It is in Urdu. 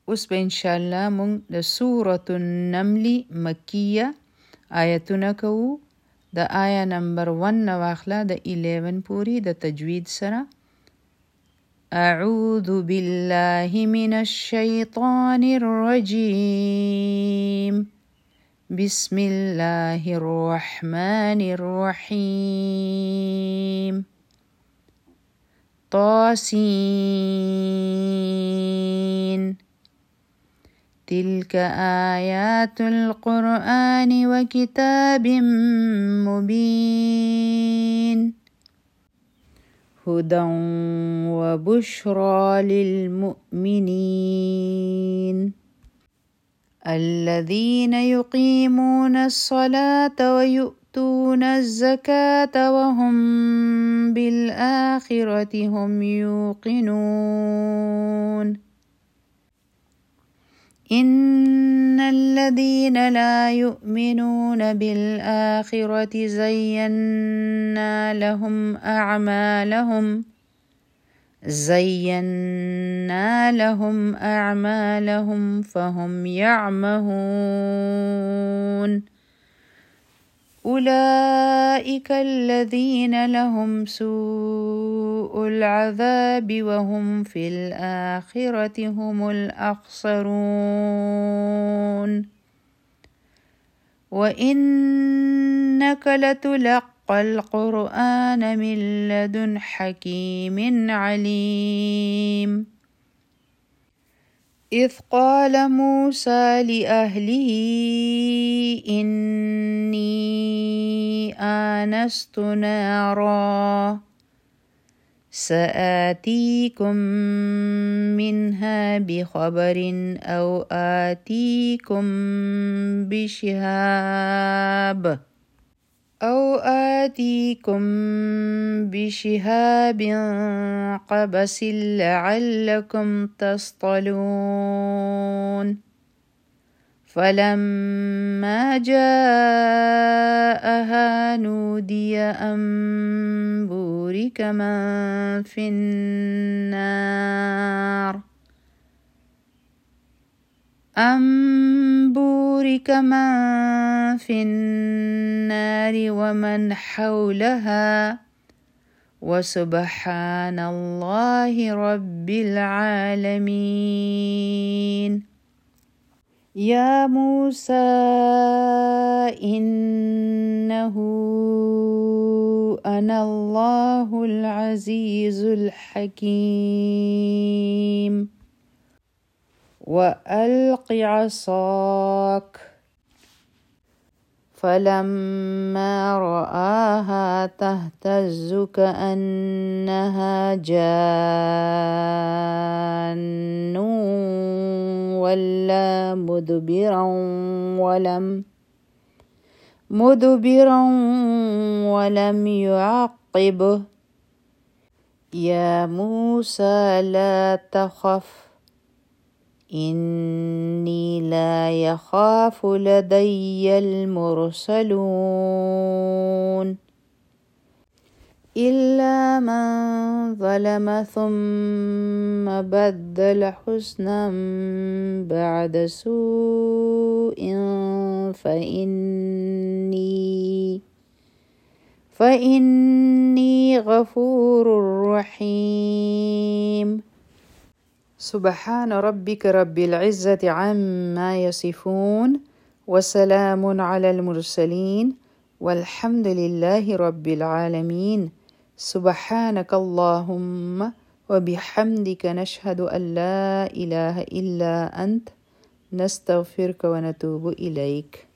اوس به انشاءالله مونږ د سورة النمل مکیه آیتونه کوو. د آیا نمبر 1 نه واخله د 11 پورې د تجوید سره. اعوذ بالله من الشیطان الرجیم بسم الله الرحمن الرحیم طاسين تلك آيات القرآن وكتاب مبين هدى وبشرى للمؤمنين الذين يقيمون الصلاة ويؤتون الزكاة وهم بالآخرة هم يوقنون إن الذين لا يؤمنون بالآخرة زينا لهم أعمالهم فهم يعمهون أولئك الذين لهم سوء العذاب وهم في الآخرة هم الأخسرون وإنك لتلقى القرآن من لدن حكيم عليم إذ قال موسى لأهله إني آنست نارا سآتيكم منها بخبر أو آتيكم بشهاب قبس لعلكم تصطلون فلما جاءها نودي أن بورك من في النار ومن حولها وسبحان الله رب العالمين. يا موسى إنه أنا الله العزيز الحكيم وألق عصاك فلما رآها تهتز كأنها جان ولا مدبرا ولم يعقبه. يا موسى لا تخف إني لا يخاف لدي المرسلون إلا من ظلم ثم بدل حسنا بعد سوء فإني غفور رحيم. سبحان ربك رب العزة عما يصفون وسلام على المرسلين والحمد لله رب العالمين. سبحانك اللهم وبحمدك نشهد أن لا إله إلا أنت نستغفرك ونتوب إليك.